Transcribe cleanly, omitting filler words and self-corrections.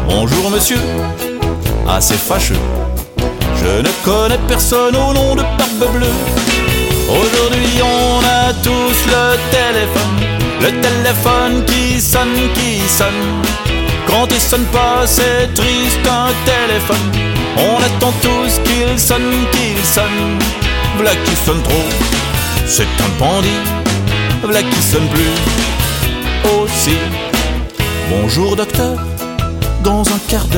Bonjour monsieur, assez fâcheux. Je ne connais personne au nom de Barbe Bleue. Aujourd'hui on a tous le téléphone qui sonne. Quand il sonne pas c'est triste un téléphone. On attend tous qu'il sonne. V'là qui sonne trop, c'est un bandit. V'là qui sonne plus aussi. Bonjour docteur, dans un quart d'heure